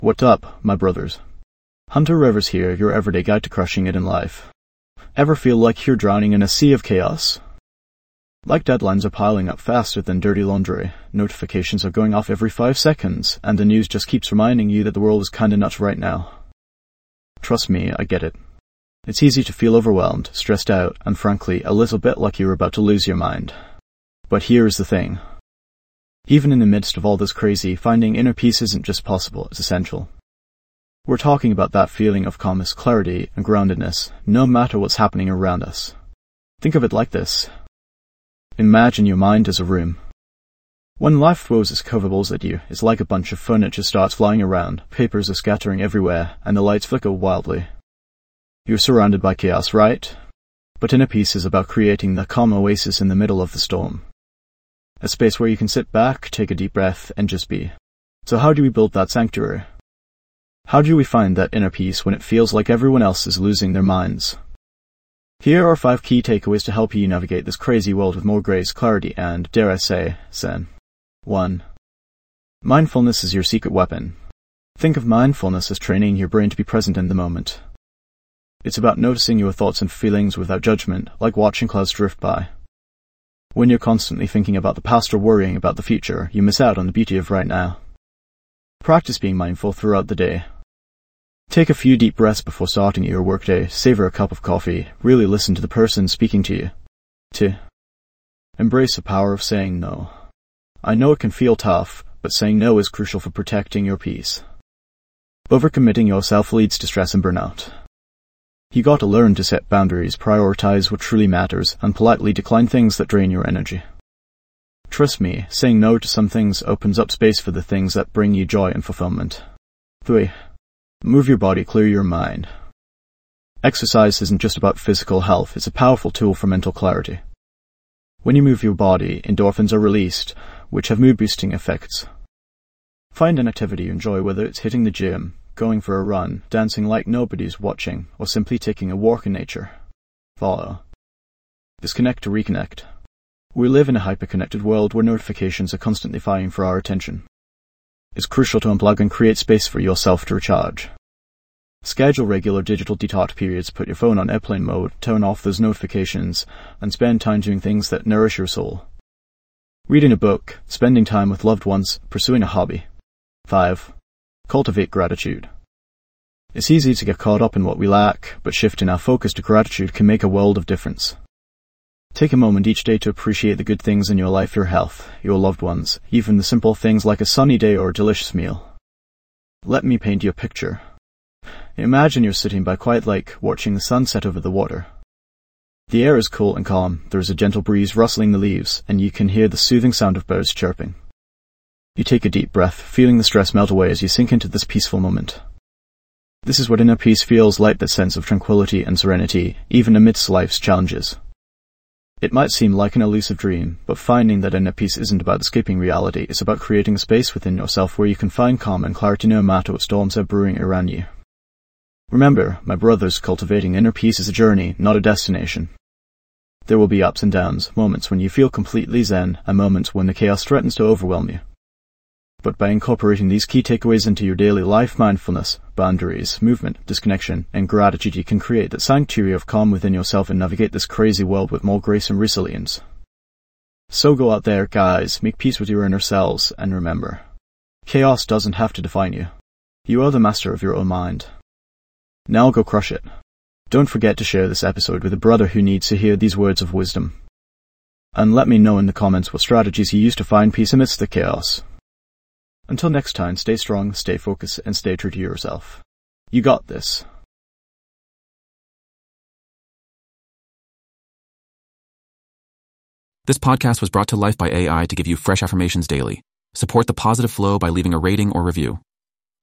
What's up, my brothers? Hunter Rivers here, your everyday guide to crushing it in life. Ever feel like you're drowning in a sea of chaos? Like deadlines are piling up faster than dirty laundry, notifications are going off every 5 seconds, and the news just keeps reminding you that the world is kinda nuts right now. Trust me, I get it. It's easy to feel overwhelmed, stressed out, and frankly, a little bit like you're about to lose your mind. But here's the thing. Even in the midst of all this crazy, finding inner peace isn't just possible, it's essential. We're talking about that feeling of calmness, clarity, and groundedness, no matter what's happening around us. Think of it like this. Imagine your mind as a room. When life throws its curveballs at you, it's like a bunch of furniture starts flying around, papers are scattering everywhere, and the lights flicker wildly. You're surrounded by chaos, right? But inner peace is about creating the calm oasis in the middle of the storm. A space where you can sit back, take a deep breath, and just be. So how do we build that sanctuary? How do we find that inner peace when it feels like everyone else is losing their minds? Here are 5 key takeaways to help you navigate this crazy world with more grace, clarity, and, dare I say, zen. 1. Mindfulness is your secret weapon. Think of mindfulness as training your brain to be present in the moment. It's about noticing your thoughts and feelings without judgment, like watching clouds drift by. When you're constantly thinking about the past or worrying about the future, you miss out on the beauty of right now. Practice being mindful throughout the day. Take a few deep breaths before starting your workday, savor a cup of coffee, really listen to the person speaking to you. 2. Embrace the power of saying no. I know it can feel tough, but saying no is crucial for protecting your peace. Overcommitting yourself leads to stress and burnout. You got to learn to set boundaries, prioritize what truly matters, and politely decline things that drain your energy. Trust me, saying no to some things opens up space for the things that bring you joy and fulfillment. 3. Move your body, clear your mind. Exercise isn't just about physical health, it's a powerful tool for mental clarity. When you move your body, endorphins are released, which have mood-boosting effects. Find an activity you enjoy, whether it's hitting the gym, going for a run, dancing like nobody's watching, or simply taking a walk in nature. Follow. Disconnect to reconnect. We live in a hyper-connected world where notifications are constantly vying for our attention. It's crucial to unplug and create space for yourself to recharge. Schedule regular digital detox periods, put your phone on airplane mode, turn off those notifications, and spend time doing things that nourish your soul. Reading a book, spending time with loved ones, pursuing a hobby. 5. Cultivate gratitude. It's easy to get caught up in what we lack, but shifting our focus to gratitude can make a world of difference. Take a moment each day to appreciate the good things in your life, your health, your loved ones, even the simple things like a sunny day or a delicious meal. Let me paint you a picture. Imagine you're sitting by a quiet lake, watching the sun set over the water. The air is cool and calm, there is a gentle breeze rustling the leaves, and you can hear the soothing sound of birds chirping. You take a deep breath, feeling the stress melt away as you sink into this peaceful moment. This is what inner peace feels like, that sense of tranquility and serenity, even amidst life's challenges. It might seem like an elusive dream, but finding that inner peace isn't about escaping reality, it's about creating a space within yourself where you can find calm and clarity no matter what storms are brewing around you. Remember, my brothers, cultivating inner peace is a journey, not a destination. There will be ups and downs, moments when you feel completely zen, and moments when the chaos threatens to overwhelm you. But by incorporating these key takeaways into your daily life, mindfulness, boundaries, movement, disconnection, and gratitude, you can create that sanctuary of calm within yourself and navigate this crazy world with more grace and resilience. So go out there, guys, make peace with your inner selves, and remember, chaos doesn't have to define you. You are the master of your own mind. Now go crush it. Don't forget to share this episode with a brother who needs to hear these words of wisdom. And let me know in the comments what strategies you use to find peace amidst the chaos. Until next time, stay strong, stay focused, and stay true to yourself. You got this. This podcast was brought to life by AI to give you fresh affirmations daily. Support the positive flow by leaving a rating or review.